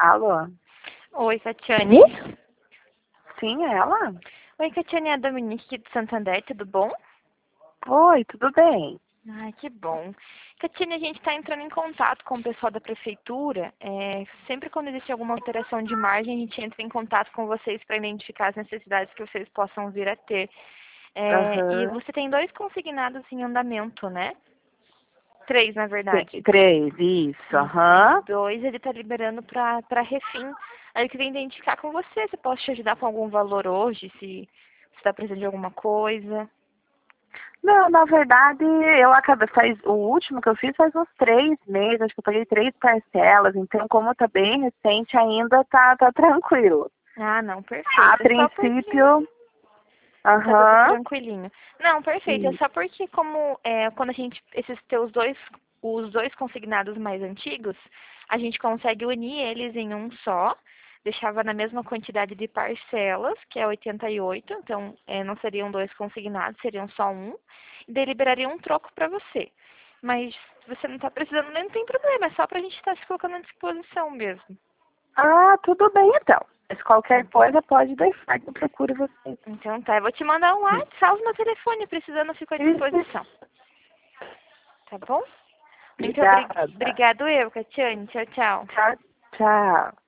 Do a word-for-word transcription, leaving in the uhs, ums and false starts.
Alô? Oi, Catiane. Sim, é ela? Oi, Catiane, é a Dominique de Santander, tudo bom? Oi, tudo bem? Ai, que bom. Catiane, a gente está entrando em contato com o pessoal da prefeitura. É, sempre quando existe alguma alteração de margem, a gente entra em contato com vocês para identificar as necessidades que vocês possam vir a ter. É, e Aham. você tem dois consignados em andamento, né? Três, na verdade. Te- Três, isso, Isso. E aham. dois ele está liberando para para refim. Aí eu queria identificar com você se eu posso te ajudar com algum valor hoje, se você está precisando de alguma coisa. Não, na verdade, eu acabei, faz, o último que eu fiz faz uns três meses, acho que eu paguei três parcelas, então como tá bem recente ainda, tá, tá tranquilo. Ah, não, A perfeito. É só porque princípio, tá tudo aham, tranquilinho. Não, perfeito. É e- só porque como é, quando a gente, esses teus dois, os dois consignados mais antigos, a gente consegue unir eles em um só, deixava na mesma quantidade de parcelas, que é oitenta e oito, então é, não seriam dois consignados, seriam só um, e daí liberaria um troco para você. Mas se você não está precisando, nem tem problema, é só para a gente estar se colocando à disposição mesmo. ah, tudo bem então. Mas Tá qualquer bom? coisa pode deixar que eu procure você. Então tá, eu vou te mandar um WhatsApp, salve meu telefone, precisando eu fico à disposição. Tá bom? Muito obri Obrigada. obrigado eu, Catiane. Tchau, tchau. Tchau, tchau.